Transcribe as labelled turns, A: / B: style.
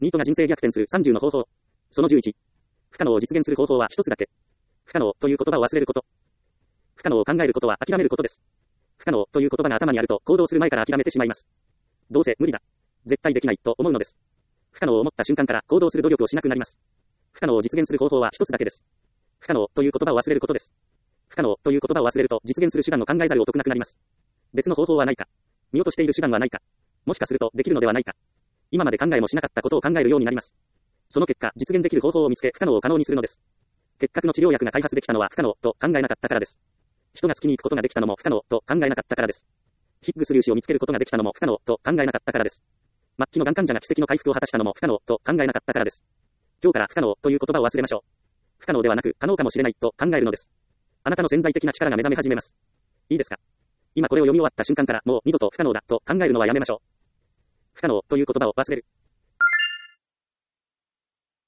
A: ニートが人生逆転する30の方法。その11。不可能を実現する方法は一つだけ。不可能という言葉を忘れること。不可能を考えることは諦めることです。不可能という言葉が頭にあると行動する前から諦めてしまいます。どうせ無理だ。絶対できないと思うのです。不可能を思った瞬間から行動する努力をしなくなります。不可能を実現する方法は一つだけです。不可能という言葉を忘れることです。不可能という言葉を忘れると実現する手段を考えざるを得なくなります。別の方法はないか。見落としている手段はないか。もしかするとできるのではないか。今まで考えもしなかったことを考えるようになります。その結果、実現できる方法を見つけ不可能を可能にするのです。結核の治療薬が開発できたのは不可能と考えなかったからです。人が月に行くことができたのも不可能と考えなかったからです。ヒッグス粒子を見つけることができたのも不可能と考えなかったからです。末期のがん患者が奇跡の回復を果たしたのも不可能と考えなかったからです。今日から不可能という言葉を忘れましょう。不可能ではなく可能かもしれないと考えるのです。あなたの潜在的な力が目覚め始めます。いいですか？今これを読み終わった瞬間からもう二度と不可能だと考えるのはやめましょう。不可能という言葉を忘れる。